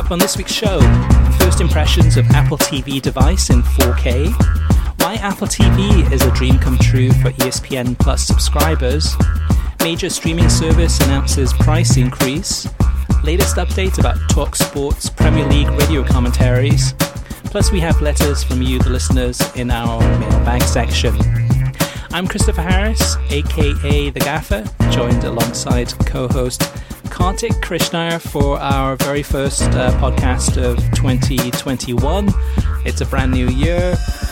up on this week's show, first impressions of Apple TV device in 4K, why Apple TV is a dream come true for ESPN Plus subscribers, major streaming service announces price increase, latest update about TalkSport's Premier League radio commentaries, plus we have letters from you, the listeners, in our mailbag section. I'm Christopher Harris, aka The Gaffer, joined alongside co-host Kartik Krishnaiyer for our very first podcast of 2021. It's a brand new year.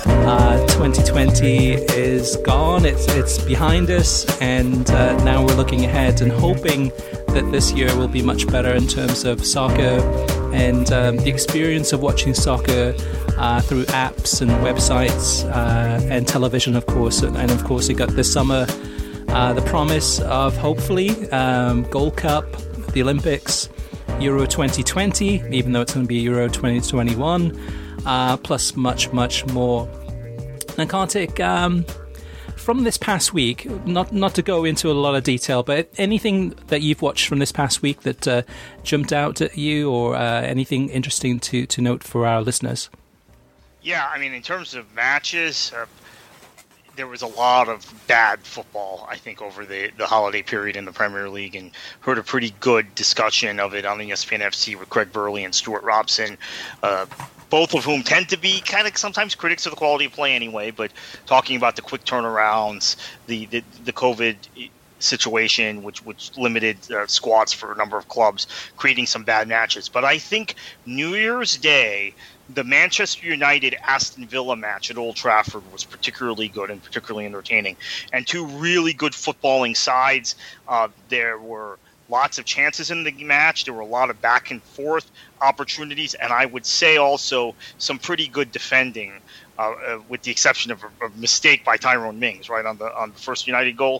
2020 is gone. It's behind us, and now we're looking ahead and hoping that this year will be much better in terms of soccer and the experience of watching soccer through apps and websites and television, of course. And of course, we got this summer the promise of hopefully Gold Cup, the Olympics, Euro 2020, even though it's going to be Euro 2021, plus much, much more. Now, Kartik, from this past week, not to go into a lot of detail, but anything that you've watched from this past week that jumped out at you, or anything interesting to note for our listeners? Yeah, I mean, in terms of matches, there was a lot of bad football, I think, over the holiday period in the Premier League, and heard a pretty good discussion of it on ESPN FC with Craig Burley and Stuart Robson, both of whom tend to be kind of sometimes critics of the quality of play anyway, but talking about the quick turnarounds, the COVID situation, which limited squads for a number of clubs, creating some bad matches. But I think New Year's Day, the Manchester United-Aston Villa match at Old Trafford was particularly good and particularly entertaining. And two really good footballing sides. There were lots of chances in the match. There were a lot of back and forth opportunities. And I would say also some pretty good defending, with the exception of a mistake by Tyrone Mings, right, on the first United goal.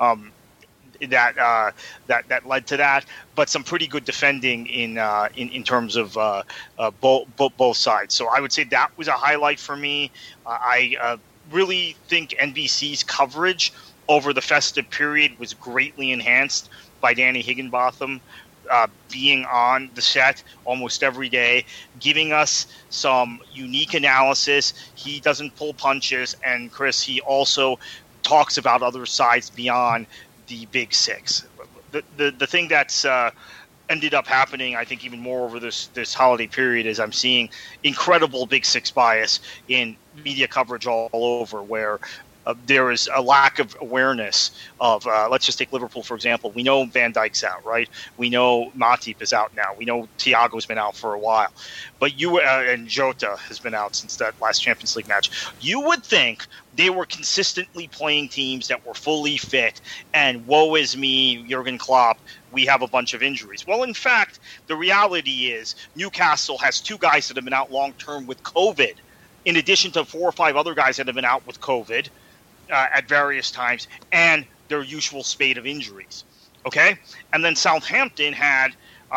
That led to that, but some pretty good defending in terms of both sides. So I would say that was a highlight for me. I really think NBC's coverage over the festive period was greatly enhanced by Danny Higginbotham being on the set almost every day, giving us some unique analysis. He doesn't pull punches, and Chris, he also talks about other sides beyond the Big Six. The thing that's ended up happening, I think, even more over this holiday period, is I'm seeing incredible Big Six bias in media coverage all over, where there is a lack of awareness of, let's just take Liverpool, for example. We know Van Dijk's out, right? We know Matip is out now. We know Thiago's been out for a while. But and Jota has been out since that last Champions League match. You would think they were consistently playing teams that were fully fit, and woe is me, Jurgen Klopp, we have a bunch of injuries. Well, in fact, the reality is Newcastle has two guys that have been out long-term with COVID, in addition to 4 or 5 other guys that have been out with COVID at various times, and their usual spate of injuries. Okay? And then Southampton had,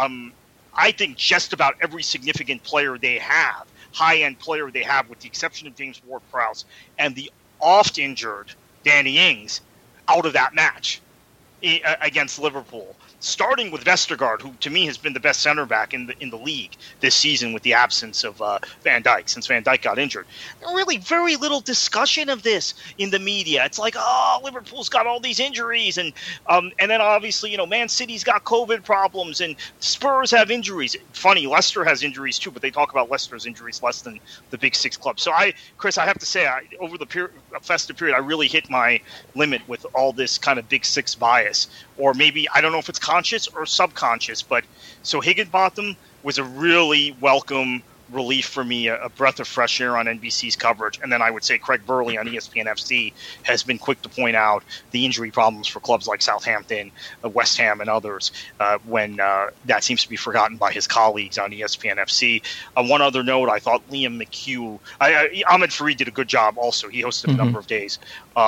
I think, just about every significant player they have, high-end player they have, with the exception of James Ward-Prowse, and the oft-injured Danny Ings, out of that match against Liverpool. Starting with Vestergaard, who to me has been the best center back in the league this season, with the absence of Van Dijk, since Van Dijk got injured. Really very little discussion of this in the media. It's like, oh, Liverpool's got all these injuries, and then obviously, Man City's got COVID problems, and Spurs have injuries. Funny, Leicester has injuries too, but they talk about Leicester's injuries less than the Big Six clubs. So Chris, I have to say, over the festive period, I really hit my limit with all this kind of Big Six bias, or maybe, I don't know if it's conscious or subconscious, but so Higginbotham was a really welcome relief for me, a breath of fresh air on NBC's coverage. And then I would say Craig Burley on ESPN FC has been quick to point out the injury problems for clubs like Southampton, West Ham, and others, when that seems to be forgotten by his colleagues on ESPN FC. One other note, I thought Liam McHugh, Ahmed Fareed did a good job also. He hosted a number of days.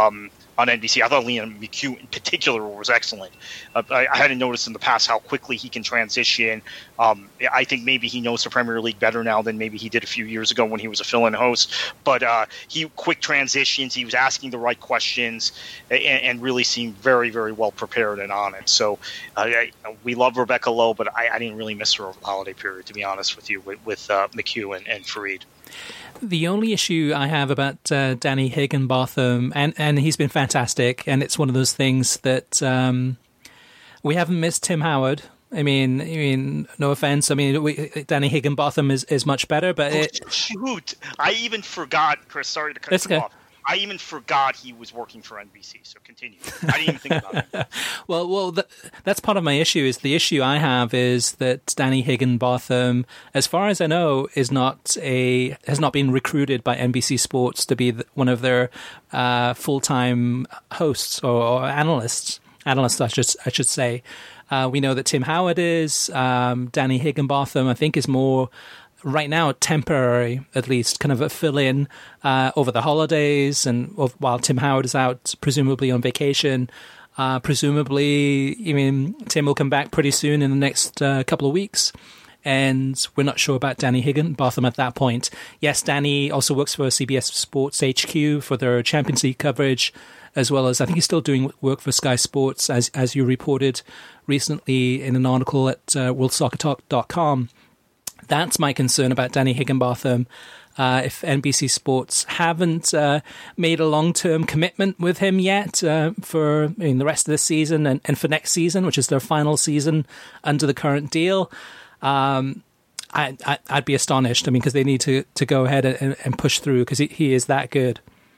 on NBC. I thought Liam McHugh in particular was excellent. I hadn't noticed in the past how quickly he can transition. I think maybe he knows the Premier League better now than maybe he did a few years ago when he was a fill-in host. But he quick transitions. He was asking the right questions and really seemed very, very well prepared and on it. So we love Rebecca Lowe, but I didn't really miss her over the holiday period, to be honest with you, with McHugh and Farid. The only issue I have about Danny Higginbotham, and he's been fantastic, and it's one of those things that we haven't missed Tim Howard. I mean, no offense. I mean, Danny Higginbotham is much better, but shoot, I even forgot, Chris. Sorry to cut you off. I even forgot he was working for NBC. So continue. I didn't even think about it. Well, that's part of my issue. Is the issue I have is that Danny Higginbotham, as far as I know, has not been recruited by NBC Sports to be one of their full-time hosts or analysts. Analysts, I should say. We know that Tim Howard is. Danny Higginbotham, I think, is more right now temporary, at least, kind of a fill-in over the holidays, and while Tim Howard is out, presumably on vacation. Presumably, I mean, Tim will come back pretty soon in the next couple of weeks, and we're not sure about Danny Higginbotham at that point. Yes, Danny also works for CBS Sports HQ for their Champions League coverage, as well as I think he's still doing work for Sky Sports, as you reported recently in an article at worldsoccertalk.com. That's my concern about Danny Higginbotham. If NBC Sports haven't made a long-term commitment with him yet for the rest of this season and for next season, which is their final season under the current deal, I'd be astonished. I mean, because they need to go ahead and push through because he is that good.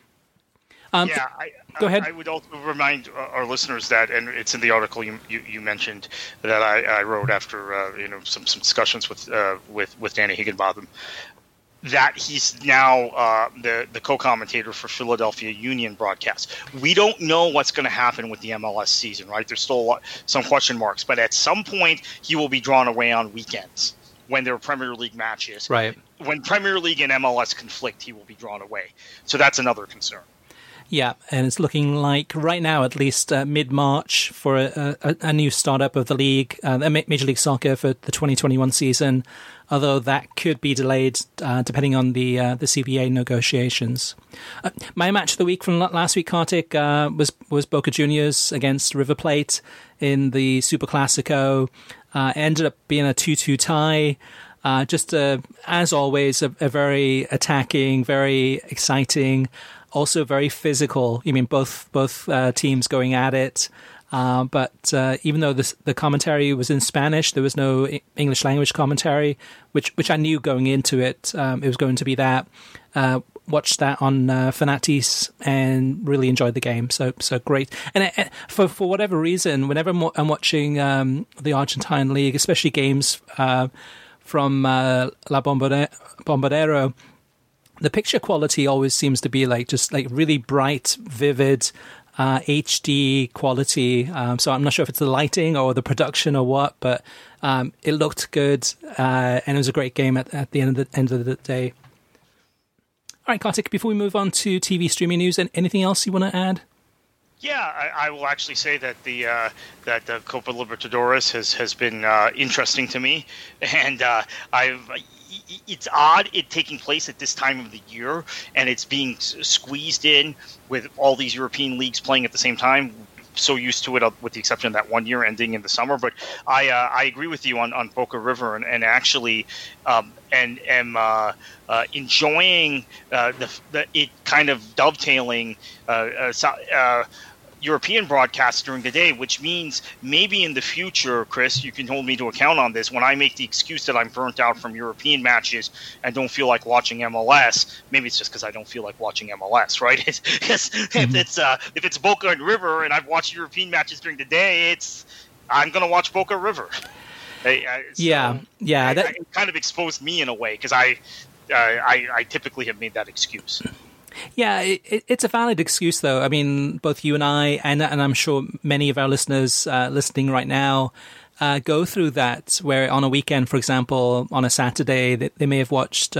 Go ahead. I would also remind our listeners that, and it's in the article you mentioned that I wrote after some discussions with Danny Higginbotham, that he's now the co-commentator for Philadelphia Union broadcast. We don't know what's going to happen with the MLS season, right? There's still some question marks, but at some point he will be drawn away on weekends when there are Premier League matches. Right. When Premier League and MLS conflict, he will be drawn away. So that's another concern. Yeah, and it's looking like right now, at least mid-March, for a new startup of the league, Major League Soccer for the 2021 season, although that could be delayed depending on the CBA negotiations. My match of the week from last week, Kartik, was Boca Juniors against River Plate in the Super Classico. Ended up being a 2-2 tie. As always, a very attacking, very exciting, also very physical. I mean, both teams going at it. But even though the commentary was in Spanish, there was no English language commentary, which I knew going into it. It was going to be that. Watched that on Fanatis and really enjoyed the game. So great. And for whatever reason, whenever I'm watching the Argentine League, especially games from La Bombonera, the picture quality always seems to be just really bright, vivid, HD quality. So I'm not sure if it's the lighting or the production or what, but it looked good, and it was a great game at the end of the day. All right, Kartik, before we move on to TV streaming news, anything else you want to add? Yeah, I will actually say that the Copa Libertadores has been interesting to me, and it's odd it taking place at this time of the year, and it's being squeezed in with all these European leagues playing at the same time. So used to it, with the exception of that 1 year ending in the summer. But I agree with you on Boca River, and actually am enjoying it kind of dovetailing European broadcasts during the day, which means maybe in the future, Chris, you can hold me to account on this. When I make the excuse that I'm burnt out from European matches and don't feel like watching MLS, maybe it's just because I don't feel like watching MLS, right? If it's Boca and River and I've watched European matches during the day, I'm going to watch Boca River. It kind of exposed me in a way because I typically have made that excuse. Yeah, it's a valid excuse, though. I mean, both you and I, and I'm sure many of our listeners listening right now, go through that, where on a weekend, for example, on a Saturday, they may have watched 2 or 3 or 4 games, and then by that point, it's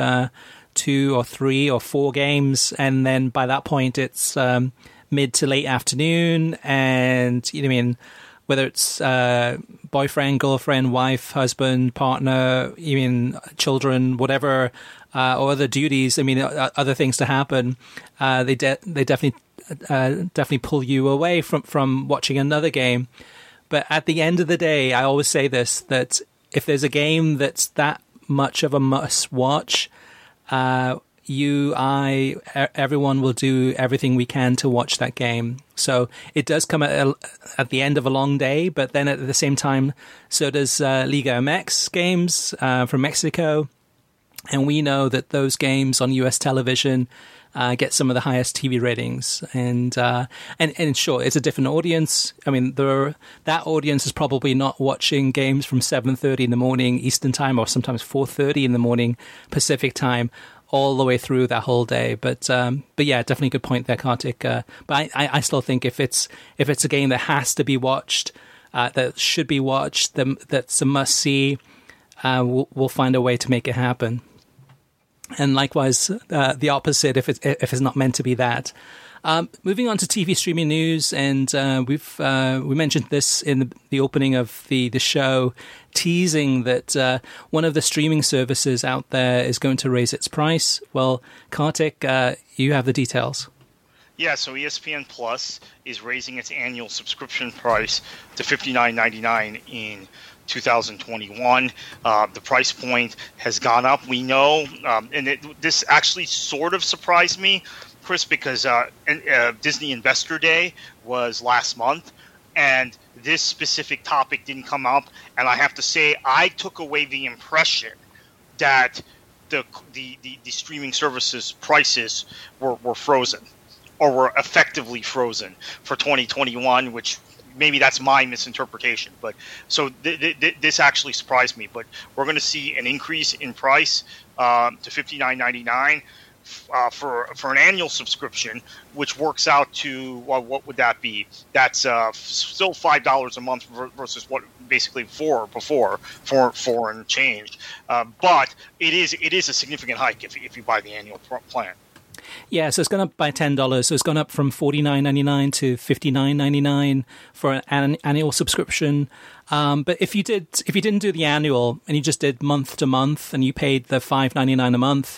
mid to late afternoon, and whether it's boyfriend, girlfriend, wife, husband, partner, children, whatever, or other duties. Other things to happen. They definitely pull you away from watching another game. But at the end of the day, I always say this, that if there's a game that's that much of a must watch, everyone will do everything we can to watch that game. So it does come at the end of a long day, but then at the same time, so does Liga MX games from Mexico. And we know that those games on US television get some of the highest TV ratings, and sure, it's a different audience. That audience is probably not watching games from 7:30 in the morning Eastern time, or sometimes 4:30 in the morning Pacific time, all the way through that whole day. But yeah, definitely a good point there, Kartik. But I still think if it's a game that has to be watched, that should be watched, that's a must see, we'll find a way to make it happen. And likewise, the opposite if it's not meant to be that. Moving on to TV streaming news, and we mentioned this in the opening of the show, teasing that one of the streaming services out there is going to raise its price. Well, Kartik, you have the details. Yeah, so ESPN Plus is raising its annual subscription price to $59.99 in 2021. The price point has gone up. We know, this actually sort of surprised me, Chris, because Disney Investor Day was last month, and this specific topic didn't come up. And I have to say, I took away the impression that the streaming services prices were frozen, or were effectively frozen for 2021, which maybe that's my misinterpretation. But so this actually surprised me. But we're going to see an increase in price to $59.99 for an annual subscription, which works out to, well, what would that be? That's still $5 a month versus what basically $4 before, $4 and change. But it is a significant hike if you buy the annual plan. Yeah, so it's gone up by $10. So it's gone up from $49.99 to $59.99 for an annual subscription. But if you didn't do the annual and you just did month to month and you paid the $5.99 a month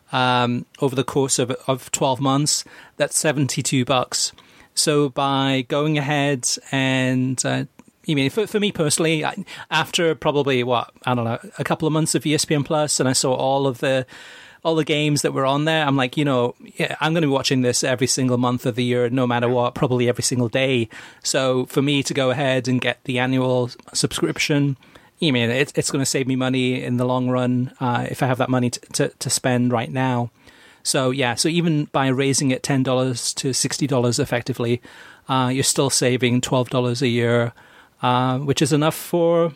over the course of 12 months, that's $72. So by going ahead and for me personally, after probably a couple of months of ESPN Plus, and I saw all the games that were on there, I'm like, I'm going to be watching this every single month of the year, no matter what, probably every single day. So for me to go ahead and get the annual subscription, it's going to save me money in the long run if I have that money to spend right now. So yeah, so even by raising it $10 to $60 effectively, you're still saving $12 a year, which is enough for,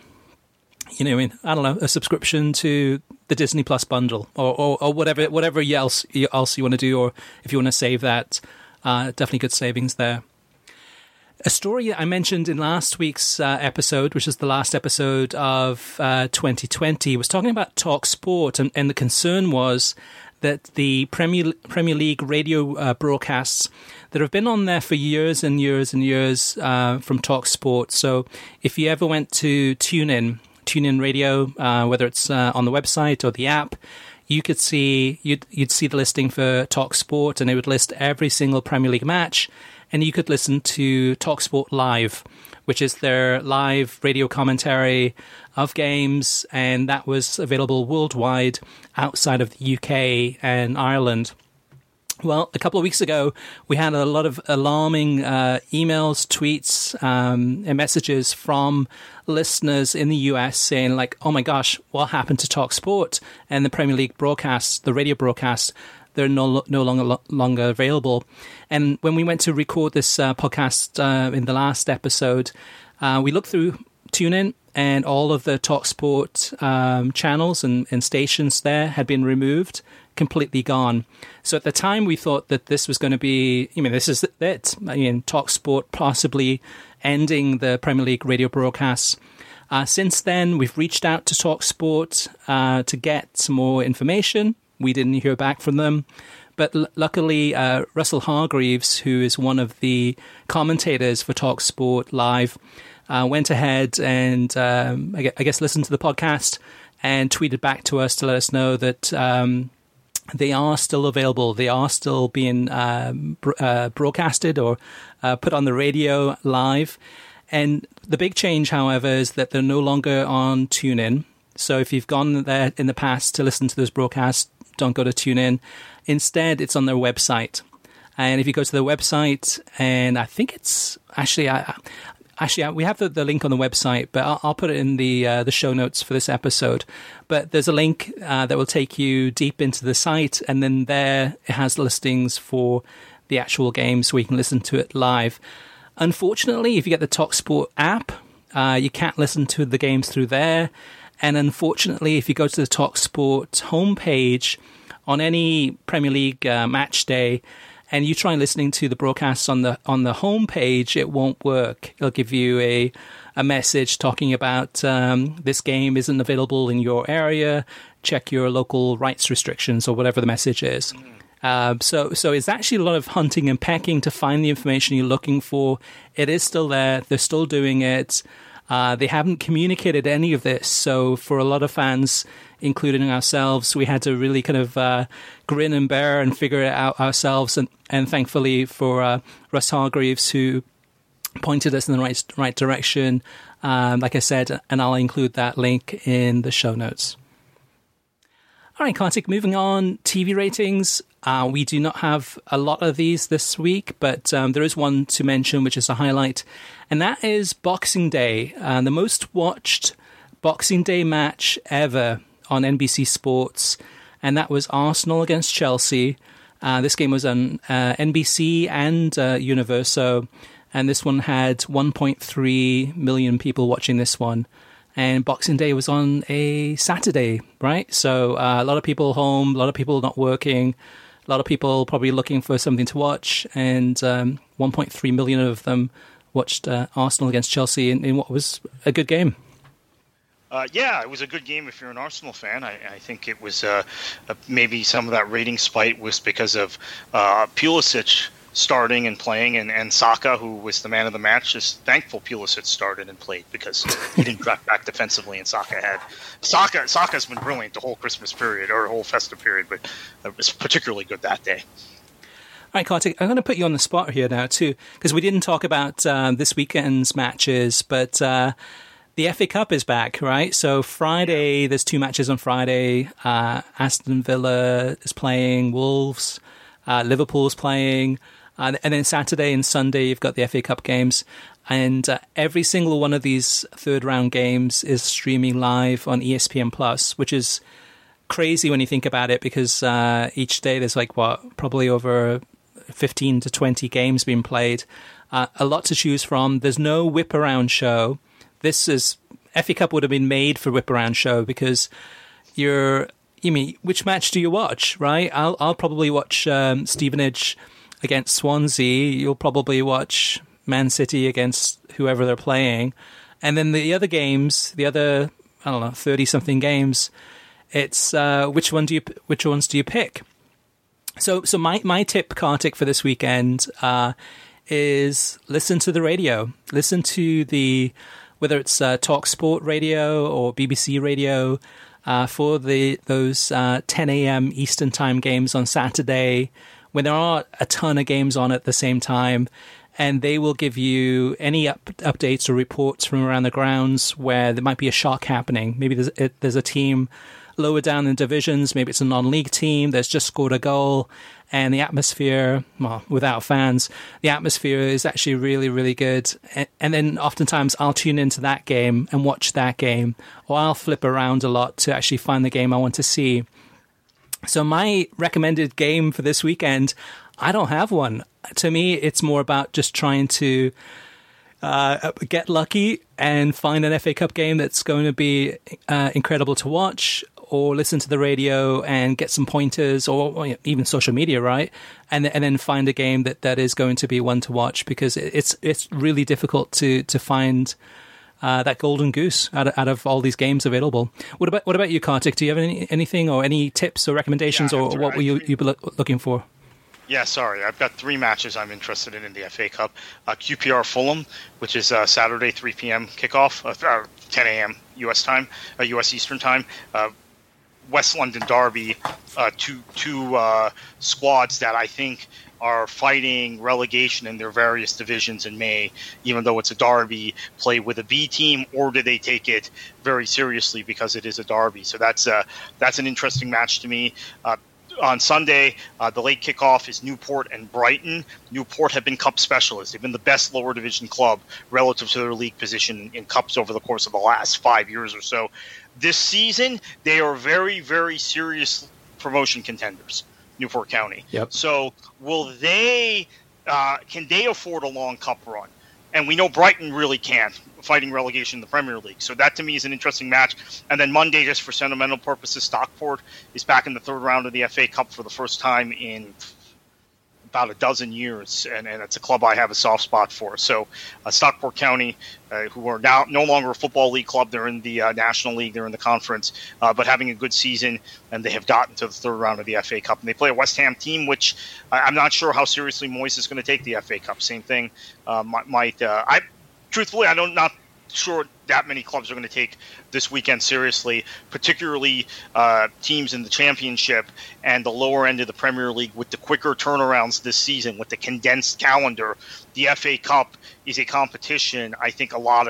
a subscription to the Disney Plus bundle or whatever else you want to do, or if you want to save that, definitely good savings there. A story I mentioned in last week's episode, which is the last episode of 2020, was talking about TalkSport, and the concern was that the Premier League radio broadcasts that have been on there for years and years and years from TalkSport. So if you ever went to TuneIn Radio, whether it's on the website or the app, you'd see the listing for TalkSport, and it would list every single Premier League match, and you could listen to TalkSport Live, which is their live radio commentary of games, and that was available worldwide outside of the UK and Ireland. Well, a couple of weeks ago, we had a lot of alarming emails, tweets, and messages from listeners in the US saying, like, oh my gosh, what happened to TalkSport and the Premier League broadcasts, the radio broadcasts? They're no longer available. And when we went to record this podcast in the last episode, we looked through TuneIn, and all of the TalkSport channels and stations there had been removed, completely gone. So at the time, we thought that this was going to be, this is it. TalkSport possibly ending the Premier League radio broadcasts. Since then, we've reached out to TalkSport to get some more information. We didn't hear back from them. But luckily, Russell Hargreaves, who is one of the commentators for TalkSport Live, went ahead and I guess listened to the podcast and tweeted back to us to let us know that they are still available. They are still being broadcasted or put on the radio live. And the big change, however, is that they're no longer on TuneIn. So if you've gone there in the past to listen to those broadcasts, don't go to TuneIn. Instead, it's on their website. And if you go to their website, and I think it's actually we have the link on the website, but I'll put it in the show notes for this episode. But there's a link that will take you deep into the site, and then there it has listings for the actual games where you can listen to it live. Unfortunately, if you get the TalkSport app, you can't listen to the games through there. And unfortunately, if you go to the TalkSport homepage on any Premier League match day, and you try listening to the broadcasts on the homepage, it won't work. It'll give you a message talking about this game isn't available in your area. Check your local rights restrictions or whatever the message is. So it's actually a lot of hunting and pecking to find the information you're looking for. It is still there. They're still doing it. They haven't communicated any of this. So for a lot of fans, including ourselves, we had to really kind of grin and bear and figure it out ourselves. And thankfully for Russ Hargreaves, who pointed us in the right direction, like I said, and I'll include that link in the show notes. All right, Kartik, moving on, TV ratings. We do not have a lot of these this week, but there is one to mention, which is a highlight, and that is Boxing Day, the most watched Boxing Day match ever on NBC Sports, and that was Arsenal against Chelsea. This game was on NBC and Universo, and this one had 1.3 million people watching this one. And Boxing Day was on a Saturday, right? So a lot of people home, a lot of people not working, a lot of people probably looking for something to watch. And 1.3 million of them watched Arsenal against Chelsea in what was a good game. Yeah, it was a good game if you're an Arsenal fan. I think it was maybe some of that rating spite was because of Pulisic starting and playing, and Saka, who was the man of the match, is thankful Pulisic started and played because he didn't drop back defensively, and Saka's been brilliant the whole Christmas period or whole festive period, but it was particularly good that day. All right, Kartik, I'm going to put you on the spot here now too, because we didn't talk about this weekend's matches, but the FA Cup is back, right? So Friday, there's two matches on Friday. Aston Villa is playing Wolves, Liverpool's playing. And then Saturday and Sunday, you've got the FA Cup games. And every single one of these third-round games is streaming live on ESPN+, which is crazy when you think about it, because each day there's probably over 15 to 20 games being played. A lot to choose from. There's no whip-around show. FA Cup would have been made for whip-around show, because which match do you watch, right? I'll probably watch Stevenage against Swansea. You'll probably watch Man City against whoever they're playing. And then the other games, the other, 30-something games, it's which ones do you pick? So my tip, Kartik, for this weekend is listen to the radio. Listen to whether it's TalkSport radio or BBC radio, for those 10 a.m. Eastern Time games on Saturday, when there are a ton of games on at the same time, and they will give you any updates or reports from around the grounds where there might be a shock happening. Maybe there's a team lower down in divisions, maybe it's a non-league team that's just scored a goal, and the atmosphere, without fans, the atmosphere is actually really, really good. And then oftentimes I'll tune into that game and watch that game, or I'll flip around a lot to actually find the game I want to see. So my recommended game for this weekend, I don't have one. To me, it's more about just trying to get lucky and find an FA Cup game that's going to be incredible to watch, or listen to the radio and get some pointers, or even social media, right? And then find a game that is going to be one to watch, because it's really difficult to find that golden goose out of all these games available. What about you, Kartik? Do you have anything or any tips or recommendations, or what were you be looking for? Yeah, sorry. I've got 3 matches I'm interested in the FA Cup. QPR Fulham, which is Saturday, 3 p.m. kickoff, 10 a.m. U.S. time, U.S. Eastern time. West London Derby, two squads that I think are fighting relegation in their various divisions in May, even though it's a derby, play with a B team, or do they take it very seriously because it is a derby? So that's an interesting match to me. On Sunday, the late kickoff is Newport and Brighton. Newport have been cup specialists. They've been the best lower division club relative to their league position in cups over the course of the last 5 years or so. This season, they are very, very serious promotion contenders, Newport County. Yep. So will they can they afford a long cup run? And we know Brighton really can't, fighting relegation in the Premier League. So that, to me, is an interesting match. And then Monday, just for sentimental purposes, Stockport is back in the 3rd round of the FA Cup for the first time in about a dozen years, and it's a club I have a soft spot for. So Stockport County, who are now no longer a football league club, they're in the National League, they're in the conference, but having a good season, and they have gotten to the 3rd round of the FA Cup. And they play a West Ham team, which I'm not sure how seriously Moyes is going to take the FA Cup. Same thing. Truthfully, I'm not sure that many clubs are going to take this weekend seriously, particularly teams in the Championship and the lower end of the Premier League with the quicker turnarounds this season, with the condensed calendar. The FA Cup is a competition I think a lot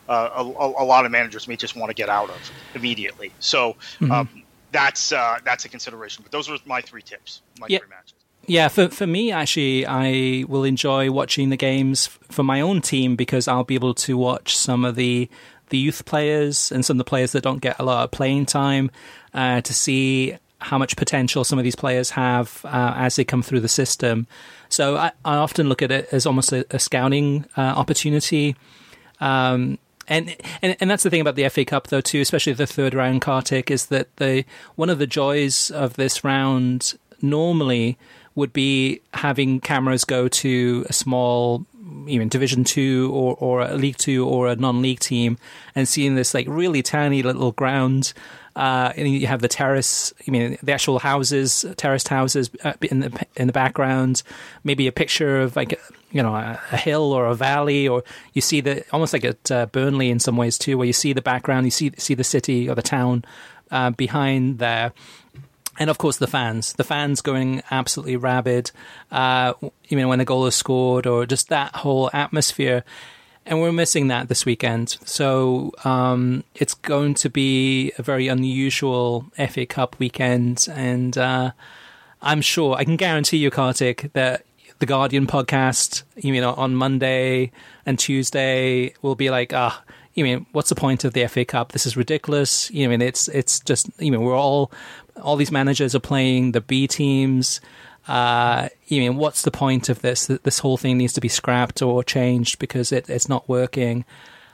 of managers may just want to get out of immediately. So that's a consideration. But those are my 3 tips, 3 matches. Yeah, for me, actually, I will enjoy watching the games for my own team because I'll be able to watch some of the youth players and some of the players that don't get a lot of playing time to see how much potential some of these players have as they come through the system. So I often look at it as almost a scouting opportunity. And that's the thing about the FA Cup, though, too, especially the 3rd round, Kartik, is that one of the joys of this round normally would be having cameras go to a small, even Division 2 or a League 2 or a non-league team and seeing this like really tiny little ground. And you have the terrace, the actual houses, terraced houses in the background, maybe a picture of like, a hill or a valley, or you see almost like at Burnley in some ways too, where you see the background, you see the city or the town behind there. And of course, the fans going absolutely rabid, when a goal is scored, or just that whole atmosphere. And we're missing that this weekend. So it's going to be a very unusual FA Cup weekend. And I'm sure, I can guarantee you, Kartik, that the Guardian podcast, on Monday and Tuesday will be like, what's the point of the FA Cup? This is ridiculous. It's just, we're all these managers are playing the B teams. What's the point of this? This whole thing needs to be scrapped or changed because it's not working.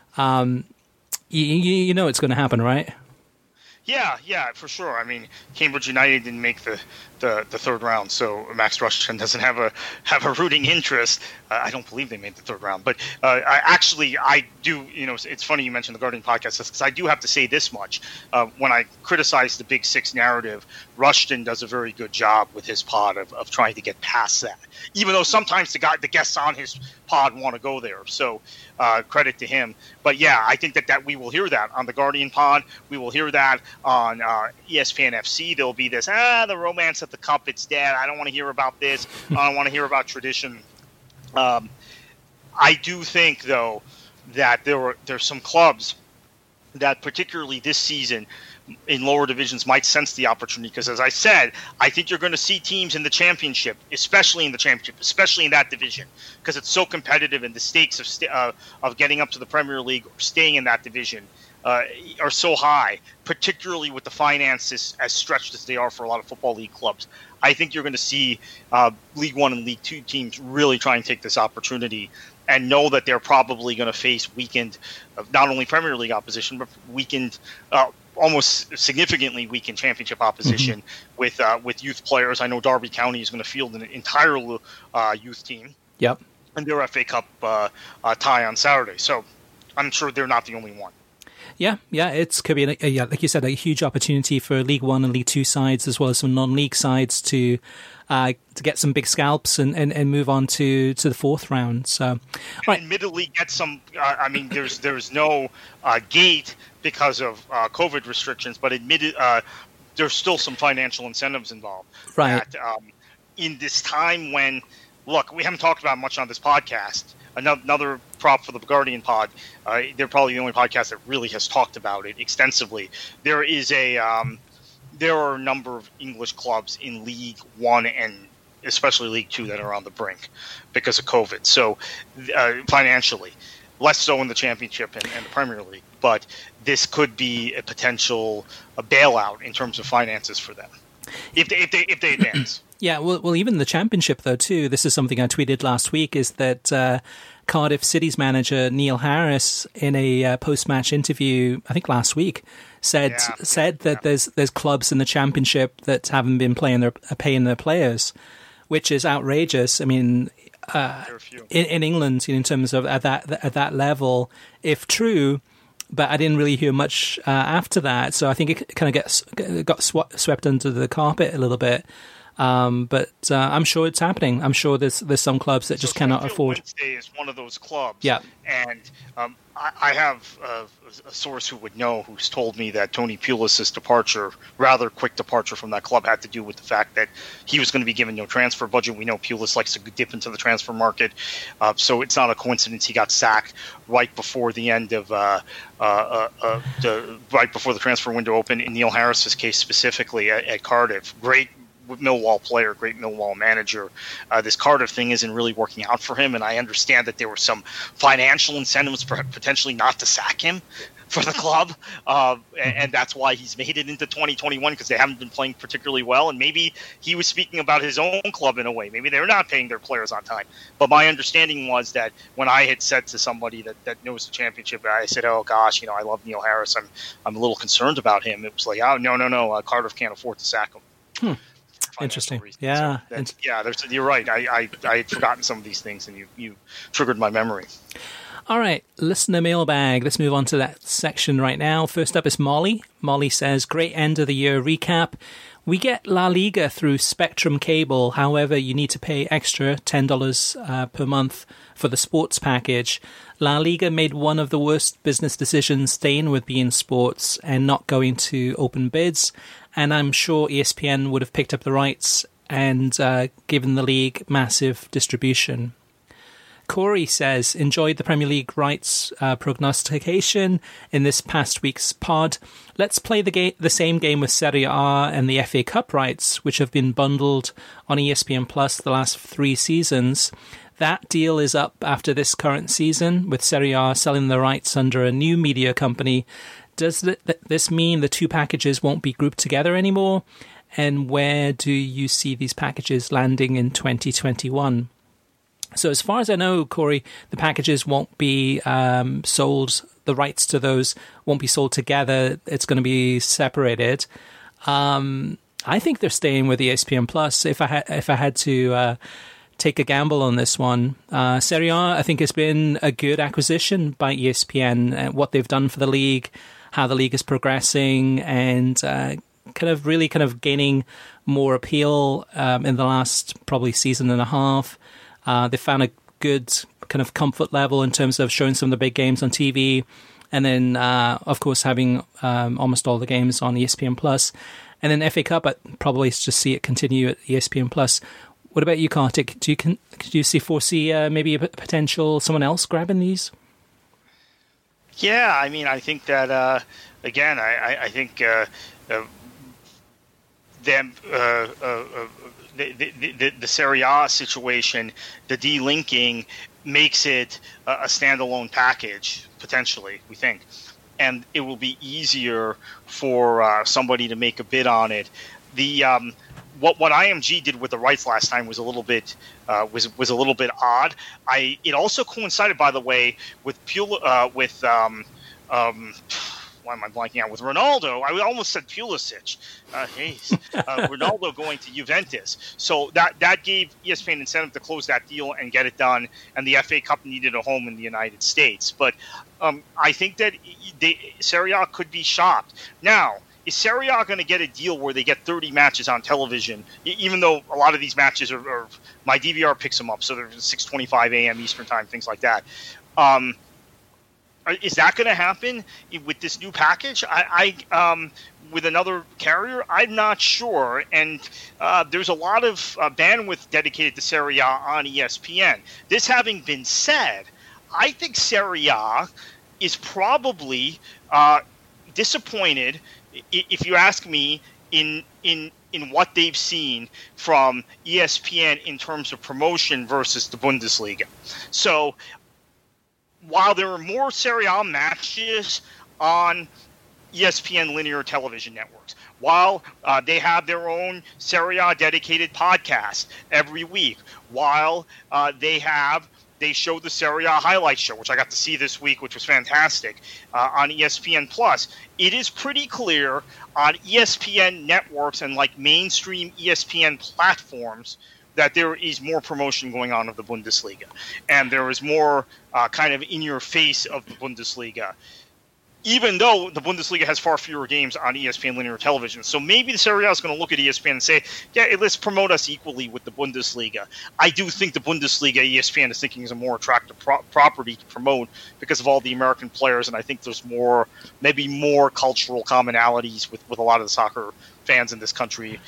You know it's going to happen, right? Yeah, for sure. I mean, Cambridge United didn't make the 3rd round, so Max Rushton doesn't have a rooting interest. I don't believe they made the 3rd round, but I do. It's funny you mentioned the Guardian podcast because I do have to say this much. When I criticize the Big Six narrative, Rushton does a very good job with his pod of trying to get past that. Even though sometimes the guests on his pod want to go there, so credit to him. But yeah, I think that we will hear that on the Guardian pod. We will hear that on ESPN FC. There'll be this the romance of the cup, it's dead. I don't want to hear about this. I don't want to hear about tradition. I do think, though, that there's some clubs that particularly this season in lower divisions might sense the opportunity because, as I said, I think you're going to see teams in the championship, especially in that division, because it's so competitive and the stakes of getting up to the Premier League or staying in that division are so high, particularly with the finances as stretched as they are for a lot of football league clubs. I think you're going to see League One and League Two teams really try and take this opportunity and know that they're probably going to face weakened, not only Premier League opposition, but weakened, almost significantly weakened Championship opposition with youth players. I know Derby County is going to field an entire youth team. Yep. And their FA Cup tie on Saturday. So I'm sure they're not the only one. Yeah, it could be, like you said, a huge opportunity for League One and League Two sides, as well as some non-league sides to get some big scalps and move on to the fourth round. So, right. Admittedly, get some. There's no gate because of COVID restrictions, but there's still some financial incentives involved. Right. That, in this time when, look, we haven't talked about much on this podcast. Another prop for the Guardian pod. They're probably the only podcast that really has talked about it extensively. There are a number of English clubs in League One and especially League Two that are on the brink because of COVID. So financially, less so in the Championship and the Premier League. But this could be a potential bailout in terms of finances for them if they advance. Yeah, well, even the Championship, though, too, this is something I tweeted last week, is that Cardiff City's manager, Neil Harris, in a post-match interview, I think last week, said that there's clubs in the Championship that haven't been paying their players, which is outrageous. I mean, in England, in terms of at that level, if true. But I didn't really hear much after that, so I think it kind of got swept under the carpet a little bit. But I'm sure it's happening. I'm sure there's some clubs that just cannot afford. Wednesday is one of those clubs. Yeah. And I have a source who would know, who's told me that Tony Pulis' departure, rather quick departure from that club, had to do with the fact that he was going to be given no transfer budget. We know Pulis likes to dip into the transfer market, so it's not a coincidence he got sacked right before the end of right before the transfer window opened. In Neil Harris's case specifically at Cardiff, great Millwall player, great Millwall manager. This Cardiff thing isn't really working out for him, and I understand that there were some financial incentives for potentially not to sack him for the club, and that's why he's made it into 2021, because they haven't been playing particularly well, and maybe he was speaking about his own club in a way. Maybe they're not paying their players on time. But my understanding was that when I had said to somebody that knows the Championship, I said, oh gosh, I love Neil Harris, I'm a little concerned about him. It was like, oh, no, Cardiff can't afford to sack him. Interesting. Reasons. Yeah. So you're right. I had forgotten some of these things, and you triggered my memory. All right, listener mailbag. Let's move on to that section right now. First up is Molly. Molly says, great end of the year recap. We get La Liga through Spectrum Cable. However, you need to pay extra $10 per month for the sports package. La Liga made one of the worst business decisions staying with beIN Sports and not going to open bids. And I'm sure ESPN would have picked up the rights and given the league massive distribution. Corey says, enjoyed the Premier League rights prognostication in this past week's pod. Let's play the same game with Serie A and the FA Cup rights, which have been bundled on ESPN Plus the last 3 seasons. That deal is up after this current season, with Serie A selling the rights under a new media company. Does this mean the 2 packages won't be grouped together anymore? And where do you see these packages landing in 2021? So as far as I know, Corey, the packages won't be sold. The rights to those won't be sold together. It's going to be separated. I think they're staying with ESPN Plus. If I had to take a gamble on this one, Serie A, I think, has been a good acquisition by ESPN. And what they've done for the league, how the league is progressing, and kind of gaining more appeal in the last probably season and a half. They found a good kind of comfort level in terms of showing some of the big games on TV, and then, of course, having almost all the games on ESPN Plus. And then FA Cup, I'd probably just see it continue at ESPN Plus. What about you, Kartik? Do you foresee maybe a potential someone else grabbing these? Yeah, I mean, I think that again, I think them. The Serie A situation, the delinking makes it a standalone package, potentially, we think. And it will be easier for somebody to make a bid on it. The what IMG did with the rights last time was a little bit was a little bit odd. It also coincided, by the way, with why am I blanking out? With Ronaldo, I almost said Pulisic. Ronaldo going to Juventus. So that gave ESPN incentive to close that deal and get it done. And the FA Cup needed a home in the United States. But I think that Serie A could be shocked. Now, is Serie A going to get a deal where they get 30 matches on television, even though a lot of these matches are my DVR picks them up, so they're 6:25 a.m. Eastern time, things like that. Is that going to happen with this new package? I with another carrier, I'm not sure. And there's a lot of bandwidth dedicated to Serie A on ESPN. This having been said, I think Serie A is probably disappointed, if you ask me, in what they've seen from ESPN in terms of promotion versus the Bundesliga. So while there are more Serie A matches on ESPN linear television networks, while they have their own Serie A dedicated podcast every week, while they show the Serie A highlight show, which I got to see this week, which was fantastic, on ESPN Plus. It is pretty clear on ESPN networks and like mainstream ESPN platforms that there is more promotion going on of the Bundesliga, and there is more kind of in your face of the Bundesliga, even though the Bundesliga has far fewer games on ESPN linear television. So maybe the Serie A is going to look at ESPN and say, yeah, let's promote us equally with the Bundesliga. I do think the Bundesliga, ESPN is thinking, is a more attractive property to promote because of all the American players, and I think there's maybe more cultural commonalities with a lot of the soccer fans in this country.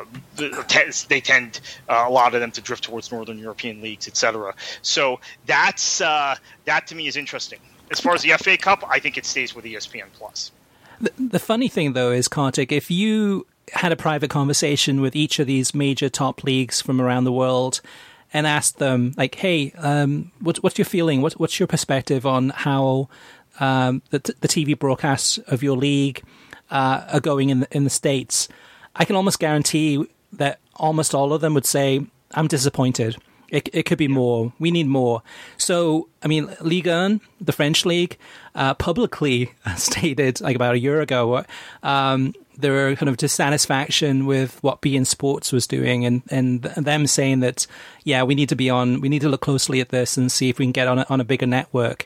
They tend, a lot of them, to drift towards Northern European leagues, etc. So that to me is interesting. As far as the FA Cup, I think it stays with ESPN Plus. The funny thing, though, is, Kartik, if you had a private conversation with each of these major top leagues from around the world and asked them, like, hey, what's your feeling? What's your perspective on how the TV broadcasts of your league are going in the States? I can almost guarantee that almost all of them would say, I'm disappointed. It could be more. We need more. So, I mean, Ligue 1, the French league, publicly stated, like about a year ago, their kind of dissatisfaction with what beIN Sports was doing, and them saying that, yeah, we need to look closely at this and see if we can get on a bigger network.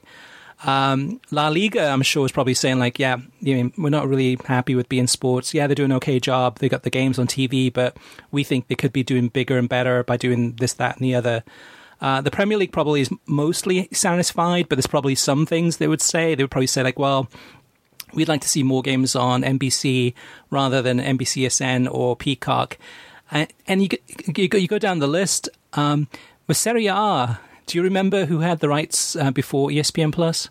La Liga, I'm sure, is probably saying, like, yeah, we're not really happy with beIN Sports. Yeah, they're doing an okay job. They got the games on TV, but we think they could be doing bigger and better by doing this, that, and the other. The Premier League probably is mostly satisfied, but there's probably some things they would say. They would probably say, like, well, we'd like to see more games on NBC rather than NBCSN or Peacock. And you go down the list. With Serie A, do you remember who had the rights before ESPN Plus?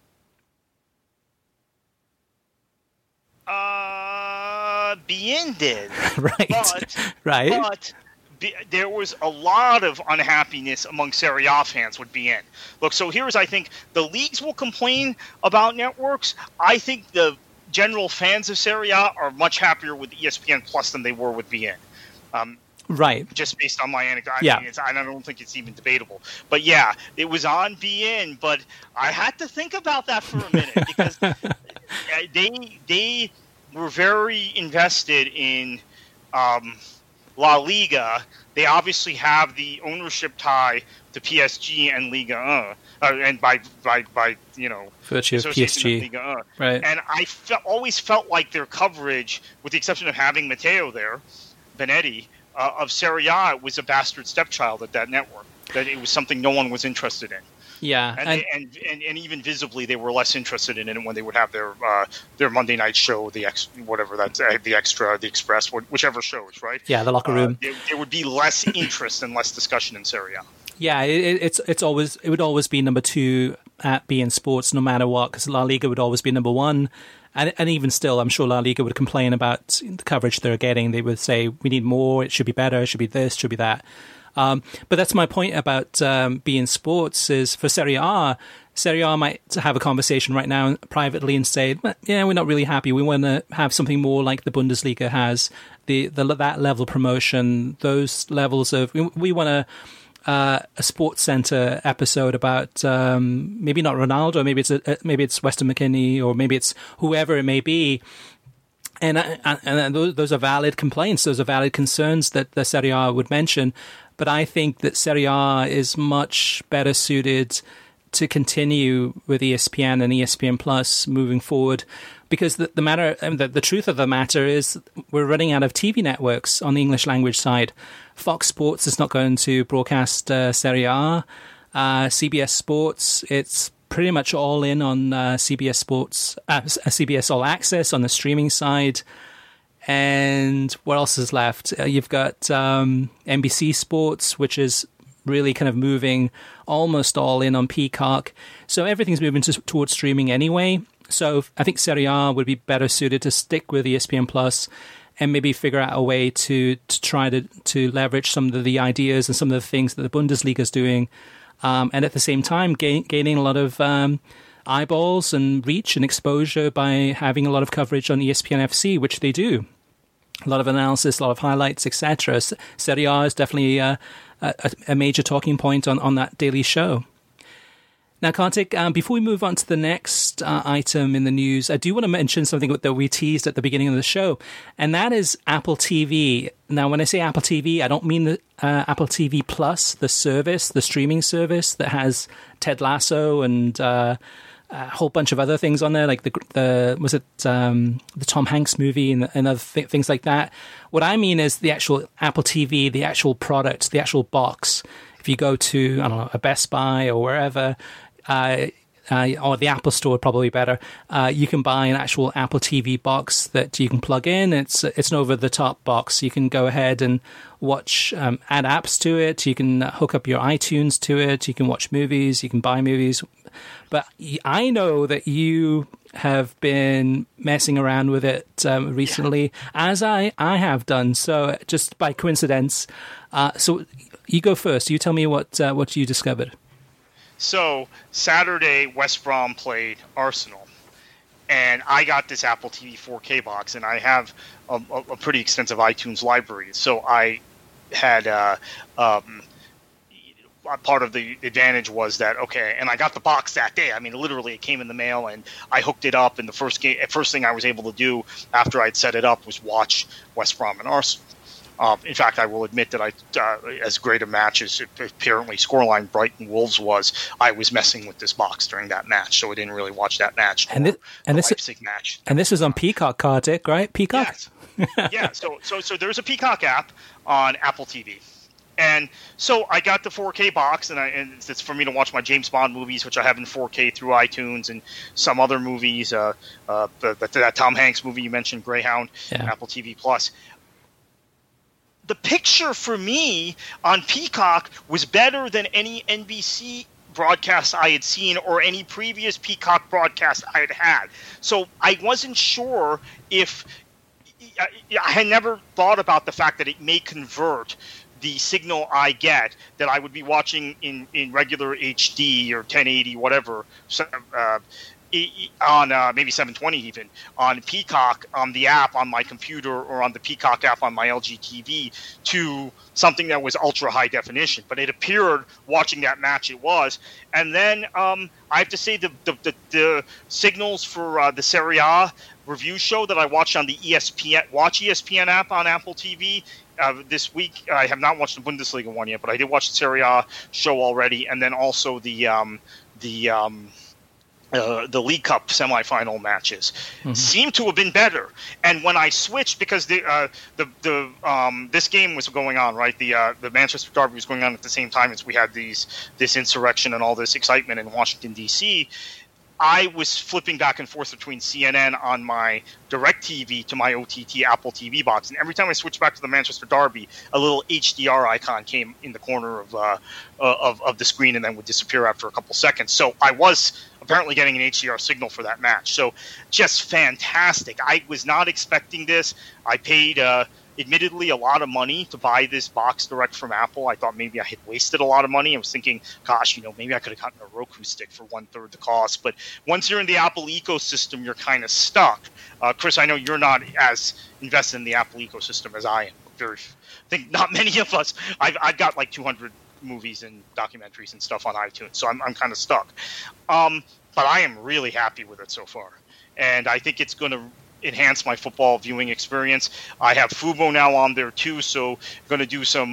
beIN did. Right. But there was a lot of unhappiness among Serie A fans with beIN. Look, so here's, I think, the leagues will complain about networks. I think the general fans of Serie A are much happier with ESPN Plus than they were with beIN. Right. Just based on my anecdote. Yeah. I mean, I don't think it's even debatable. But yeah, it was on beIN, but I had to think about that for a minute because they were very invested in La Liga. They obviously have the ownership tie to PSG and Liga 1, and by virtue of PSG. Liga 1. Right. And I always felt like their coverage, with the exception of having Matteo there, Benetti, of Serie A, was a bastard stepchild at that network. That it was something no one was interested in. Yeah, and even visibly, they were less interested in it when they would have their Monday night show, the Express, whichever shows, right? Yeah, the locker room. There would be less interest and less discussion in Serie A. Yeah, it would always be number 2 at beIN Sports, no matter what, because La Liga would always be number 1. And even still, I'm sure La Liga would complain about the coverage they're getting. They would say, we need more, it should be better, it should be this, it should be that. But that's my point about beIN Sports is for Serie A might have a conversation right now privately and say, yeah, we're not really happy. We want to have something more like the Bundesliga has, that level of promotion, those levels of, we want to a Sports Center episode about maybe not Ronaldo, maybe it's Weston McKennie, or maybe it's whoever it may be. And those are valid complaints. Those are valid concerns that the Serie A would mention. But I think that Serie A is much better suited to continue with ESPN and ESPN Plus moving forward, because the truth of the matter is we're running out of TV networks on the English language side. Fox Sports is not going to broadcast Serie A. CBS Sports, it's pretty much all in on CBS Sports, CBS All Access on the streaming side. And what else is left? You've got NBC Sports, which is really kind of moving almost all in on Peacock. So everything's moving towards streaming anyway. So I think Serie A would be better suited to stick with ESPN Plus and maybe figure out a way to try to leverage some of the ideas and some of the things that the Bundesliga is doing. And at the same time, gaining a lot of eyeballs and reach and exposure by having a lot of coverage on ESPN FC, which they do. A lot of analysis, a lot of highlights, etc. Serie A is definitely a major talking point on that daily show. Now, Kartik, before we move on to the next item in the news, I do want to mention something that we teased at the beginning of the show, and that is Apple TV. Now, when I say Apple TV, I don't mean the Apple TV Plus, the streaming service that has Ted Lasso and a whole bunch of other things on there, like the Tom Hanks movie and other things like that. What I mean is the actual Apple TV, the actual product, the actual box. If you go to, I don't know, a Best Buy or wherever, or the Apple Store, probably better, you can buy an actual Apple TV box that you can plug in. It's an over-the-top box. You can go ahead and watch, add apps to it. You can hook up your iTunes to it. You can watch movies. You can buy movies. But I know that you have been messing around with it recently, as I have done. So just by coincidence. So you go first. You tell me what you discovered. So Saturday, West Brom played Arsenal, and I got this Apple TV 4K box, and I have a pretty extensive iTunes library. So I had part of the advantage was that, okay, and I got the box that day. I mean, literally, it came in the mail, and I hooked it up. And the first thing I was able to do after I'd set it up was watch West Brom and Arsenal. In fact, I will admit that as great a match as apparently scoreline Brighton Wolves was, I was messing with this box during that match, so I didn't really watch that match. This Leipzig match. And this is on Peacock, Kartik, right? Peacock. Yes. Yeah. So there's a Peacock app on Apple TV. And so I got the 4K box, and it's for me to watch my James Bond movies, which I have in 4K through iTunes, and some other movies. That Tom Hanks movie you mentioned, Greyhound, Apple TV Plus. The picture for me on Peacock was better than any NBC broadcast I had seen or any previous Peacock broadcast I had had. So I wasn't sure if I had never thought about the fact that it may convert the signal I get that I would be watching in regular HD or 1080, whatever, on maybe 720 even, on Peacock, on the app on my computer, or on the Peacock app on my LG TV, to something that was ultra high definition. But it appeared watching that match it was. And then I have to say the signals for the Serie A review show that I watched on the ESPN app on Apple TV this week. I have not watched the Bundesliga one yet, but I did watch the Serie A show already, and then also the League Cup semifinal matches seem to have been better. And when I switched, because this game was going on, right? The Manchester Derby was going on at the same time as we had this insurrection and all this excitement in Washington, D.C., I was flipping back and forth between CNN on my DirecTV to my OTT Apple TV box, and every time I switched back to the Manchester Derby, a little HDR icon came in the corner of the screen and then would disappear after a couple seconds. So I was apparently getting an HDR signal for that match. So just fantastic. I was not expecting this. I paid admittedly a lot of money to buy this box direct from Apple. I thought maybe I had wasted a lot of money. I was thinking, gosh, maybe I could have gotten a Roku stick for 1/3 the cost. But once you're in the Apple ecosystem, you're kind of stuck. Chris, I know you're not as invested in the Apple ecosystem as I am. I think not many of us. I've got like 200 movies and documentaries and stuff on iTunes. So I'm kind of stuck. But I am really happy with it so far. And I think it's going to enhance my football viewing experience. I have Fubo now on there too, so I'm going to do some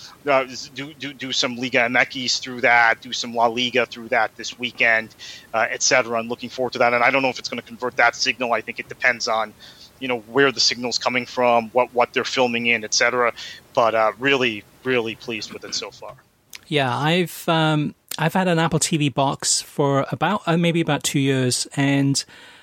do some Liga MX through that, do some La Liga through that this weekend, etc. I'm looking forward to that, and I don't know if it's going to convert that signal. I think it depends on where the signal's coming from, what they're filming in, etc. But really, really pleased with it so far. Yeah, I've had an Apple TV box for maybe about 2 years, and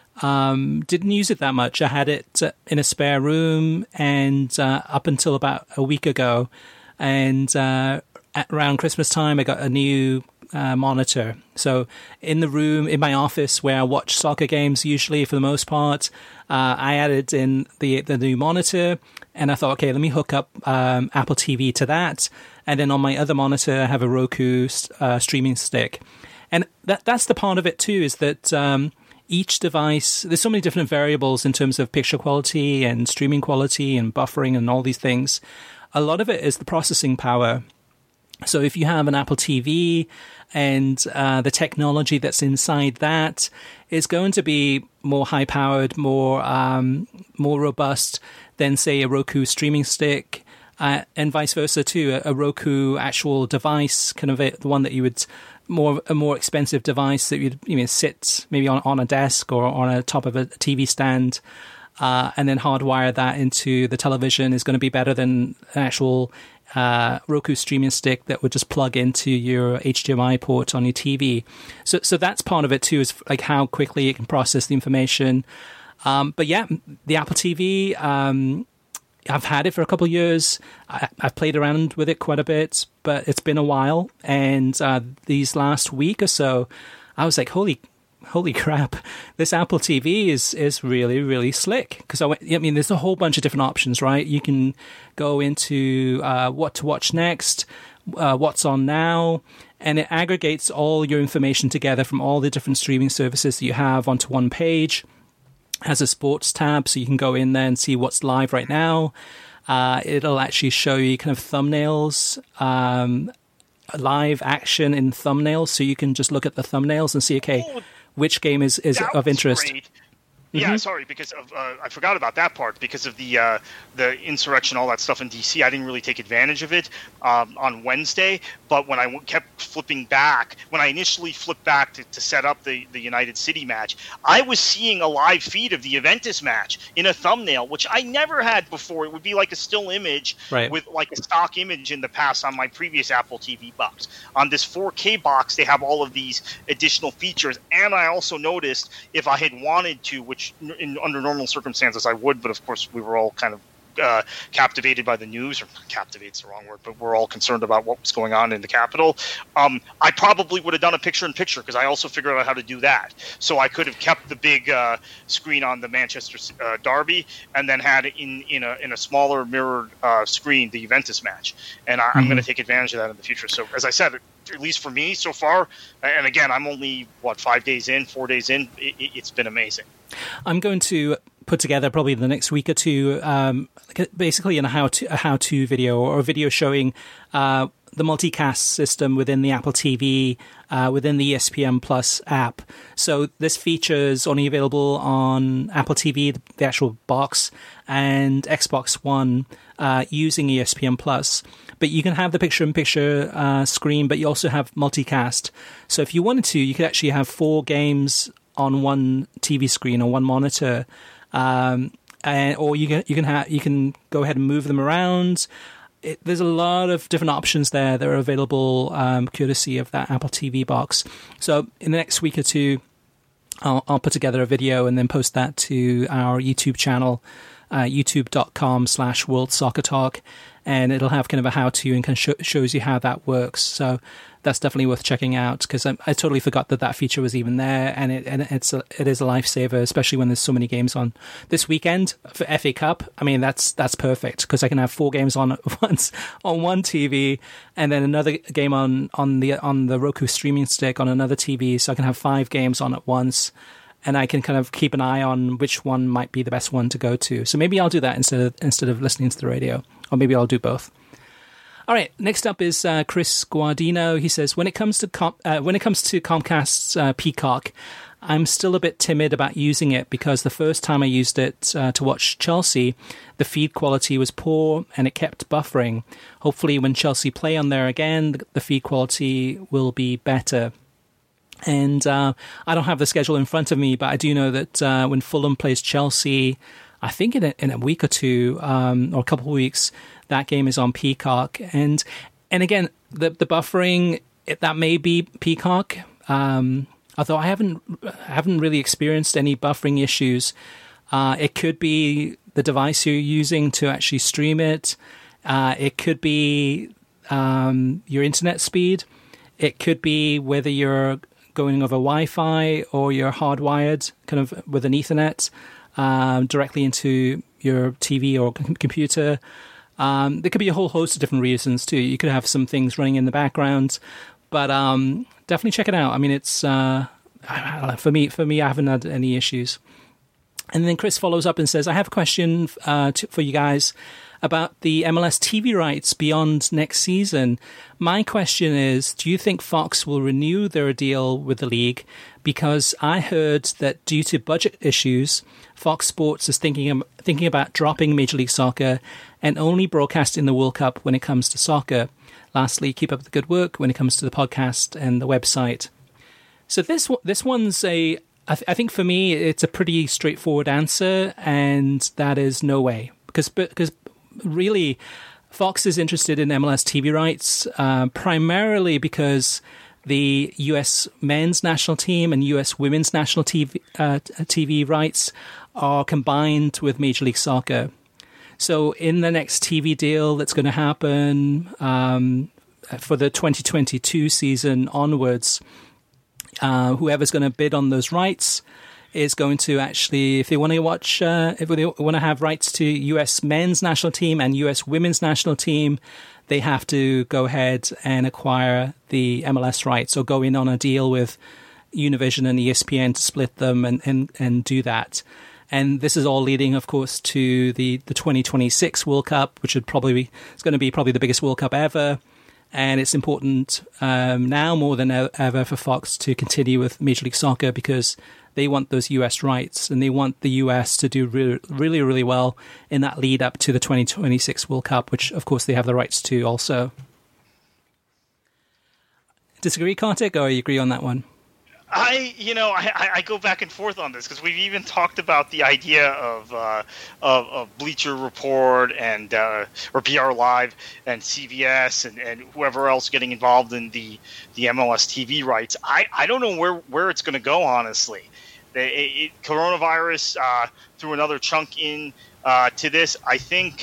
didn't use it that much. I had it in a spare room, and up until about a week ago, and around Christmas time, I got a new monitor. So in the room, in my office where I watch soccer games, usually for the most part, I added in the new monitor, and I thought, okay, let me hook up Apple TV to that, and then on my other monitor, I have a Roku streaming stick, and that's the part of it too, is that each device, there's so many different variables in terms of picture quality and streaming quality and buffering and all these things. A lot of it is the processing power. So if you have an Apple TV and the technology that's inside that is going to be more high-powered, more robust than, say, a Roku streaming stick, and vice versa too. A Roku actual device, kind of the one that you would a more expensive device that you'd sit maybe on a desk or on a top of a TV stand, and then hardwire that into the television is going to be better than an actual Roku streaming stick that would just plug into your HDMI port on your TV. So that's part of it too, is like how quickly it can process the information. But yeah, the Apple TV, I've had it for a couple of years. I've played around with it quite a bit, but it's been a while. And these last week or so, I was like, holy crap, this Apple TV is really, really slick. Because there's a whole bunch of different options, right? You can go into what to watch next, what's on now, and it aggregates all your information together from all the different streaming services that you have onto one page. Has a sports tab, so you can go in there and see what's live right now. It'll actually show you kind of thumbnails, live action in thumbnails, so you can just look at the thumbnails and see, okay, which game is of interest. Great. Yeah, sorry, because of I forgot about that part. Because of the insurrection, all that stuff in D.C., I didn't really take advantage of it on Wednesday. But when I kept flipping back, when I initially flipped back to set up the United City match, I was seeing a live feed of the Juventus match in a thumbnail, which I never had before. It would be like a still image with like a stock image in the past on my previous Apple TV box. On this 4K box, they have all of these additional features. And I also noticed if I had wanted to, which under normal circumstances I would, but of course we were all kind of captivated by the news, or captivate's the wrong word, but we're all concerned about what was going on in the Capitol. I probably would have done a picture-in-picture, because I also figured out how to do that. So I could have kept the big screen on the Manchester Derby, and then had in a smaller mirrored screen the Juventus match. And I'm going to take advantage of that in the future. So as I said, at least for me so far, and again, I'm only 4 days in, it's been amazing. I'm going to put together probably the next week or two, basically a how-to video, or a video showing the multicast system within the Apple TV, within the ESPN Plus app. So this feature is only available on Apple TV, the actual box, and Xbox One using ESPN Plus. But you can have the picture-in-picture screen, but you also have multicast. So if you wanted to, you could actually have 4 games on one TV screen or one monitor, or you can go ahead and move them around. There's a lot of different options there that are available courtesy of that Apple TV box. So in the next week or two, I'll put together a video and then post that to our YouTube channel, youtube.com/World Soccer Talk, and it'll have kind of a how-to and kind of shows you how that works. So that's definitely worth checking out, because I totally forgot that feature was even there, and it is a lifesaver, especially when there's so many games on this weekend for FA Cup. I mean, that's perfect, because I can have 4 games on at once on one TV, and then another game on the Roku streaming stick on another TV, so I can have 5 games on at once. And I can kind of keep an eye on which one might be the best one to go to. So maybe I'll do that instead of listening to the radio, or maybe I'll do both. All right, next up is Chris Guardino. He says, when it comes to Comcast's Peacock, I'm still a bit timid about using it because the first time I used it to watch Chelsea, the feed quality was poor and it kept buffering. Hopefully when Chelsea play on there again, the feed quality will be better. And I don't have the schedule in front of me, but I do know that when Fulham plays Chelsea, I think in a week or two or a couple of weeks, that game is on Peacock. And again, the buffering, that may be Peacock. Although I haven't really experienced any buffering issues. It could be the device you're using to actually stream it. It could be your internet speed. It could be whether you're going over Wi-Fi or you're hardwired kind of with an Ethernet directly into your TV or computer. There could be a whole host of different reasons too. You could have some things running in the background, but definitely check it out. I mean, it's for me, I haven't had any issues. And then Chris follows up and says, I have a question for you guys about the MLS TV rights beyond next season. My question is, do you think Fox will renew their deal with the league? Because I heard that due to budget issues, Fox Sports is thinking about dropping Major League Soccer and only broadcasting the World Cup when it comes to soccer. Lastly, keep up the good work when it comes to the podcast and the website. So this one's I think for me, it's a pretty straightforward answer, and that is no way. Because really, Fox is interested in MLS TV rights primarily because the U.S. men's national team and U.S. women's national TV rights are combined with Major League Soccer. So in the next TV deal that's going to happen for the 2022 season onwards, whoever's going to bid on those rights is going to actually, if they want to watch, if they want to have rights to U.S. men's national team and U.S. women's national team, they have to go ahead and acquire the MLS rights or go in on a deal with Univision and ESPN to split them and do that. And this is all leading, of course, to the 2026 World Cup, which it's going to be probably the biggest World Cup ever. And it's important now more than ever for Fox to continue with Major League Soccer because they want those US rights and they want the US to do really, really well in that lead up to the 2026 World Cup, which, of course, they have the rights to also. Disagree, Kartik, or you agree on that one? I go back and forth on this because we've even talked about the idea of Bleacher Report and or BR Live and CBS and whoever else getting involved in the MLS TV rights. I don't know where it's going to go, honestly. Coronavirus threw another chunk in to this. I think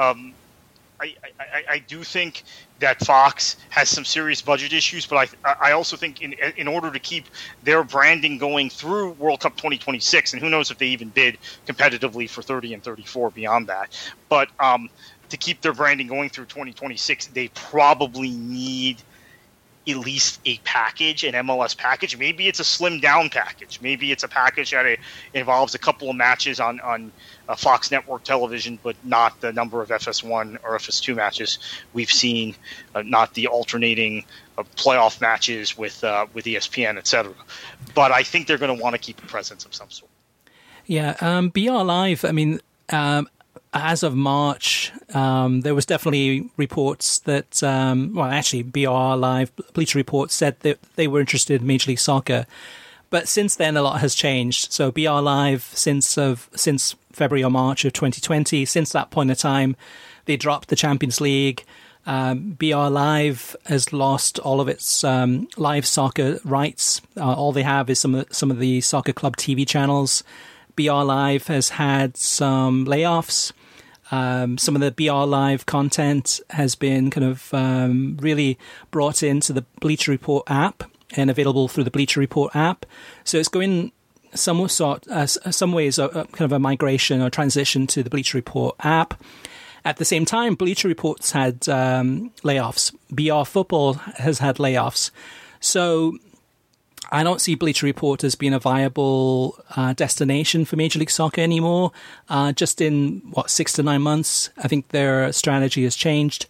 I do think that Fox has some serious budget issues, but I also think in order to keep their branding going through World Cup 2026, and who knows if they even bid competitively for 30 and 34 beyond that, but to keep their branding going through 2026, they probably need at least a package, an MLS package. Maybe it's a slimmed down package. Maybe it's a package that involves a couple of matches on Fox Network television, but not the number of FS1 or FS2 matches we've seen, not the alternating playoff matches with ESPN, etc. But I think they're going to want to keep a presence of some sort. Yeah, BR Live, I mean, as of March, there was definitely reports that, BR Live, Bleacher Report said that they were interested in Major League Soccer. But since then, a lot has changed. So BR Live, since February or March of 2020, since that point of time, they dropped the Champions League. BR Live has lost all of its live soccer rights. All they have is some of the soccer club TV channels. BR Live has had some layoffs. Some of the BR Live content has been kind of really brought into the Bleacher Report app and available through the Bleacher Report app. So it's going some ways kind of a migration or transition to the Bleacher Report app. At the same time, Bleacher Report's had layoffs. BR Football has had layoffs. So I don't see Bleacher Report as being a viable destination for Major League Soccer anymore. Just in, 6 to 9 months, I think their strategy has changed.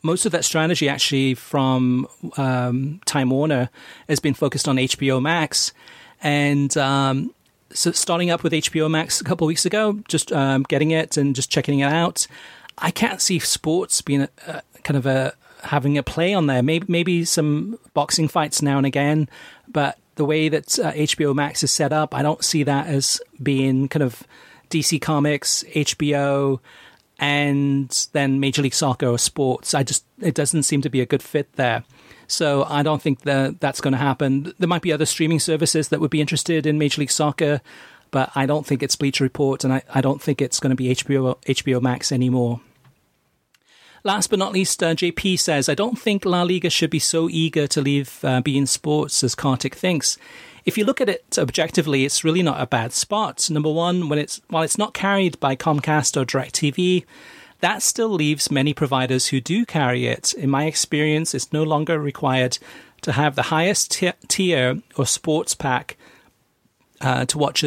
most of that strategy actually from Time Warner has been focused on HBO Max. And so starting up with HBO Max a couple of weeks ago, just getting it and just checking it out, I can't see sports being having a play on there. Maybe some boxing fights now and again, but the way that HBO Max is set up, I don't see that as being kind of DC Comics, HBO, and then Major League Soccer or sports. It doesn't seem to be a good fit there. So I don't think that's going to happen. There might be other streaming services that would be interested in Major League Soccer, but I don't think it's Bleacher Report, and I don't think it's going to be HBO Max anymore. Last but not least, JP says, I don't think La Liga should be so eager to leave beIN Sports as Kartik thinks. If you look at it objectively, it's really not a bad spot. Number one, while it's not carried by Comcast or DirecTV, that still leaves many providers who do carry it. In my experience, it's no longer required to have the highest tier or sports pack to watch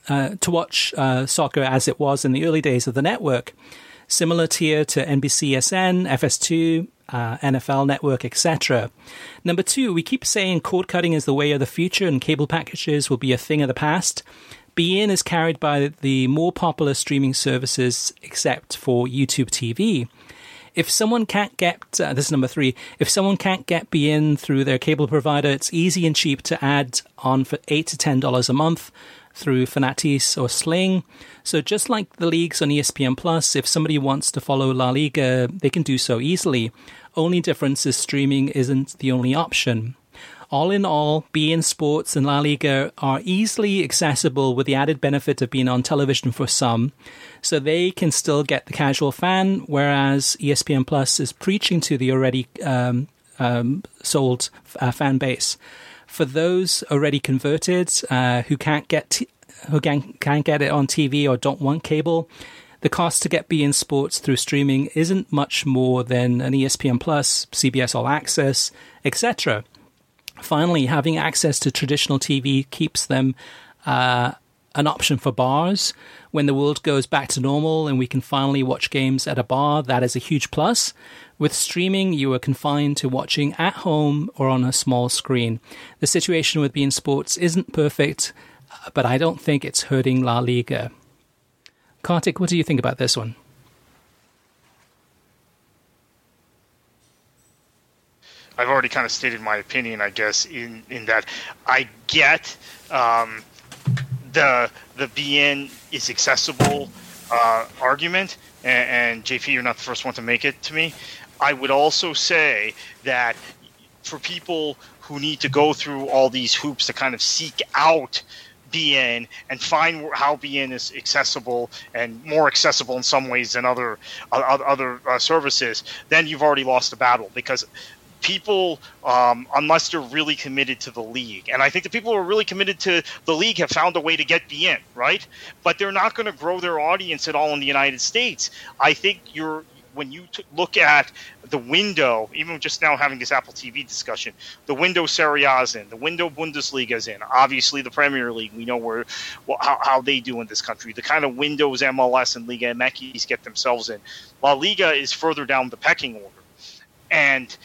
soccer as it was in the early days of the network. Similar tier to NBCSN, FS2, NFL Network, etc. Number two, we keep saying cord cutting is the way of the future and cable packages will be a thing of the past. beIN is carried by the more popular streaming services except for YouTube TV. If someone can't get, this is number three, if someone can't get beIN through their cable provider, it's easy and cheap to add on for $8 to $10 a month through Fanatiz or Sling. So just like the leagues on ESPN+, if somebody wants to follow La Liga, they can do so easily. Only difference is streaming isn't the only option. All in all, beIN Sports and La Liga are easily accessible with the added benefit of being on television for some, so they can still get the casual fan, whereas ESPN+ is preaching to the already sold fan base. For those already converted who can't get it on TV or don't want cable, the cost to get beIN Sports through streaming isn't much more than an ESPN+, CBS All Access, etc. Finally, having access to traditional TV keeps them an option for bars. When the world goes back to normal and we can finally watch games at a bar, that is a huge plus. With streaming, you are confined to watching at home or on a small screen. The situation with beIN Sports isn't perfect, but I don't think it's hurting La Liga. Kartik, what do you think about this one? I've already kind of stated my opinion, I guess, in that I get the beIN is accessible argument, and JP, you're not the first one to make it to me. I would also say that for people who need to go through all these hoops to kind of seek out beIN and find how beIN is accessible and more accessible in some ways than other services, then you've already lost the battle, because people, unless they're really committed to the league, and I think the people who are really committed to the league have found a way to get beIN, right? But they're not going to grow their audience at all in the United States. I think when you look at the window, even just now having this Apple TV discussion, the window Serie A is in, the window Bundesliga is in, obviously the Premier League, we know how they do in this country, the kind of windows MLS and Liga MX get themselves in. La Liga is further down the pecking order. And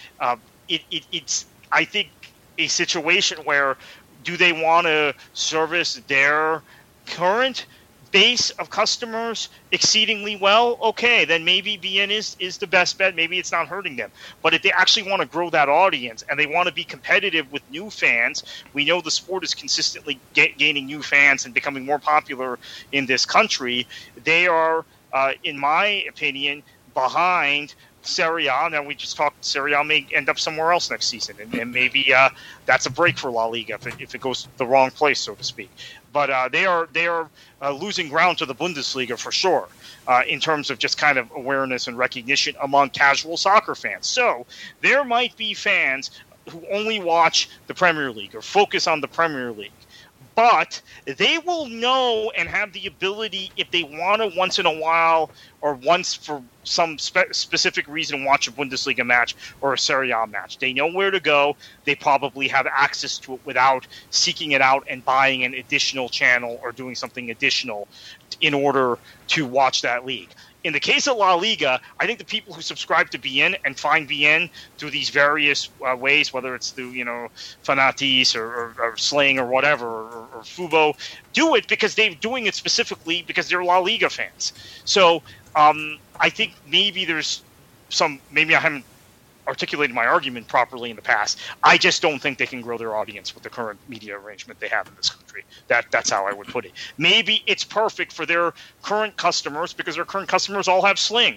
it's, I think, a situation where do they want to service their current base of customers exceedingly well? Okay, then maybe beIN is the best bet. Maybe it's not hurting them. But if they actually want to grow that audience and they want to be competitive with new fans, we know the sport is consistently gaining new fans and becoming more popular in this country. They are, in my opinion, behind Serie A. Now we just talked, Serie A may end up somewhere else next season, and maybe that's a break for La Liga if it goes the wrong place, so to speak. But they are losing ground to the Bundesliga for sure in terms of just kind of awareness and recognition among casual soccer fans. So there might be fans who only watch the Premier League or focus on the Premier League. But they will know and have the ability, if they want to once in a while or once for some specific reason watch a Bundesliga match or a Serie A match. They know where to go. They probably have access to it without seeking it out and buying an additional channel or doing something additional in order to watch that league. In the case of La Liga, I think the people who subscribe to BN and find BN through these various ways, whether it's through, Fanatis or Sling or whatever, or Fubo, do it because they're doing it specifically because they're La Liga fans. So I think maybe maybe I haven't articulated my argument properly in the past. I just don't think they can grow their audience with the current media arrangement they have in this country. That's how I would put it. Maybe it's perfect for their current customers because their current customers all have Sling.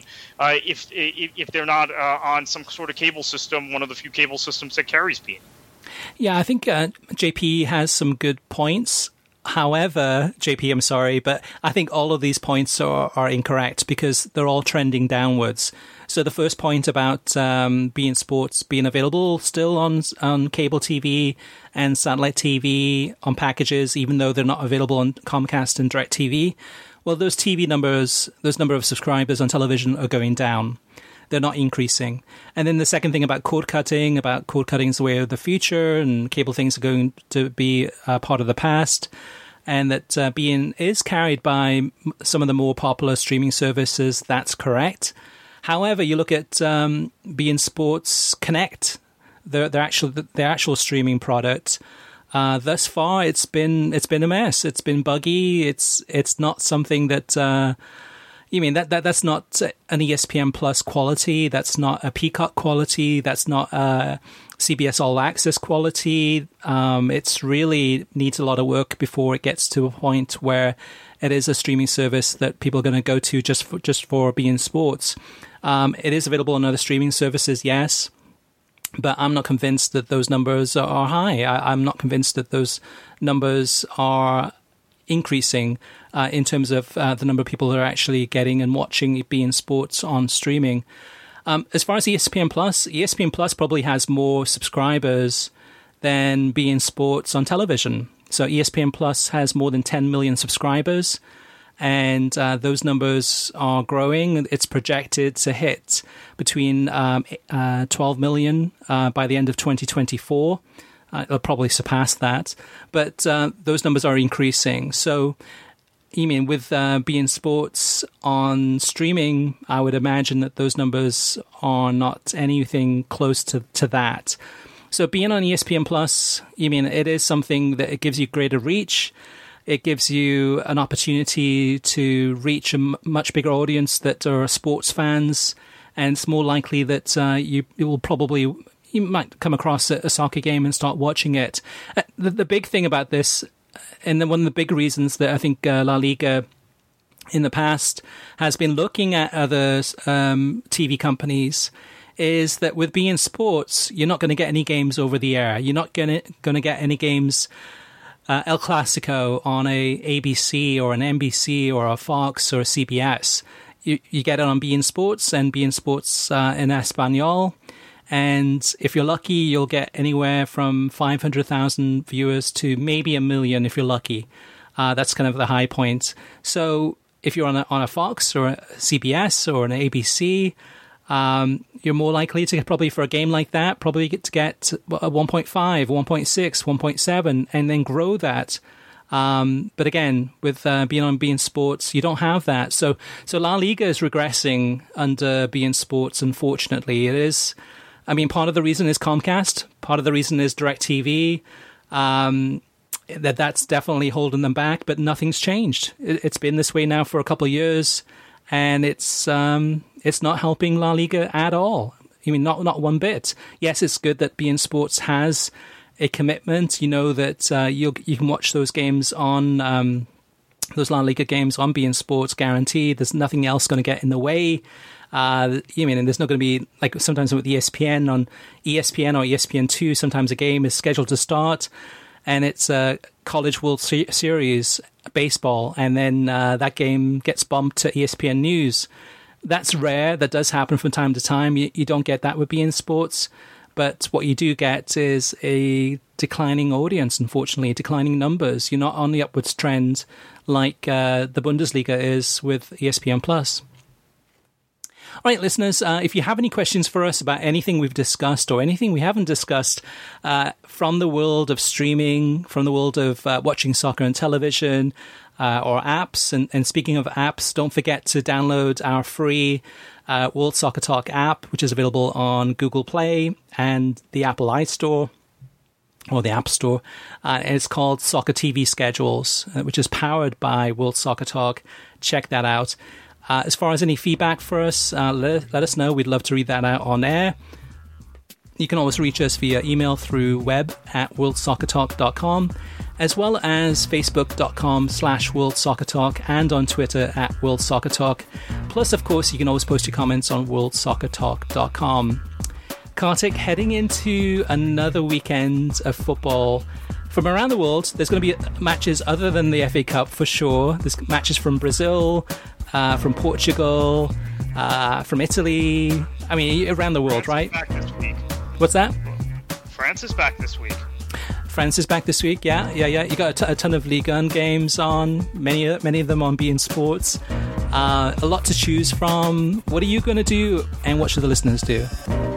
If they're not on some sort of cable system, one of the few cable systems that carries BN. Yeah, I think JP has some good points. However, JP, I'm sorry, but I think all of these points are incorrect because they're all trending downwards. So the first point about BN Sports being available still on cable TV and satellite TV on packages, even though they're not available on Comcast and DirecTV, well, those number of subscribers on television are going down. They're not increasing. And then the second thing about cord cutting is the way of the future and cable things are going to be part of the past. And that BN is carried by some of the more popular streaming services. That's correct. However, you look at BN Sports Connect, their actual streaming product. Thus far, it's been a mess. It's been buggy. It's not something that that's not an ESPN Plus quality. That's not a Peacock quality. That's not CBS All Access quality. It's really needs a lot of work before it gets to a point where it is a streaming service that people are going to go to just for BN Sports. It is available on other streaming services, yes, but I'm not convinced that those numbers are high. I'm not convinced that those numbers are increasing in terms of the number of people who are actually getting and watching BN Sports on streaming. As far as ESPN Plus probably has more subscribers than BN Sports on television. So ESPN Plus has more than 10 million subscribers, and those numbers are growing. It's projected to hit between 12 million by the end of 2024. It'll probably surpass that, but those numbers are increasing. So, with BN Sports on streaming, I would imagine that those numbers are not anything close to that. So being on ESPN Plus, it is something that it gives you greater reach. It gives you an opportunity to reach a much bigger audience that are sports fans, and it's more likely that you might come across a soccer game and start watching it. The big thing about this, and then one of the big reasons that I think La Liga in the past has been looking at other TV companies, is that with BN Sports, you're not going to get any games over the air. You're not going to get any games, El Clasico on a ABC or an NBC or a Fox or a CBS. You get it on BN Sports and BN Sports in Espanol. And if you're lucky, you'll get anywhere from 500,000 viewers to maybe 1 million if you're lucky. That's kind of the high point. So if you're on a Fox or a CBS or an ABC, you're more likely to probably for a game like that, probably get a 1.5, 1.6, 1.7, and then grow that. But again, with being on BN Sports, you don't have that. So La Liga is regressing under BN Sports, unfortunately. It is. Part of the reason is Comcast. Part of the reason is DirecTV. That's definitely holding them back, but nothing's changed. It's been this way now for a couple of years, and it's not helping La Liga at all. Not one bit. Yes, it's good that BN Sports has a commitment. You know that you can watch those games on those La Liga games on BN Sports, guaranteed. There's nothing else going to get in the way. And there's not going to be, like sometimes with ESPN on ESPN or ESPN2, sometimes a game is scheduled to start and it's a College World Series baseball, and then that game gets bumped to ESPN News. That's rare. That does happen from time to time. You don't get that with BN Sports, but what you do get is a declining audience, unfortunately, declining numbers. You're not on the upwards trend like the Bundesliga is with ESPN Plus. All right, listeners, if you have any questions for us about anything we've discussed or anything we haven't discussed from the world of streaming, from the world of watching soccer on television, or apps. And speaking of apps, don't forget to download our free World Soccer Talk app, which is available on Google Play and the Apple iStore or the App Store. And it's called Soccer TV Schedules, which is powered by World Soccer Talk. Check that out. As far as any feedback for us, let us know. We'd love to read that out on air. You can always reach us via email through web@worldsoccertalk.com, as well as facebook.com/worldsoccertalk and on Twitter @worldsoccertalk. Plus, of course, you can always post your comments on worldsoccertalk.com. Kartik, heading into another weekend of football from around the world. There's going to be matches other than the FA Cup for sure. There's matches from Brazil, from Portugal, from Italy. I mean, around the world, right? Back this week. What's that? France is back this week. France is back this week, yeah. You got a ton of Ligue 1 games on, many of them on beIN Sports. A lot to choose from. What are you going to do, and what should the listeners do?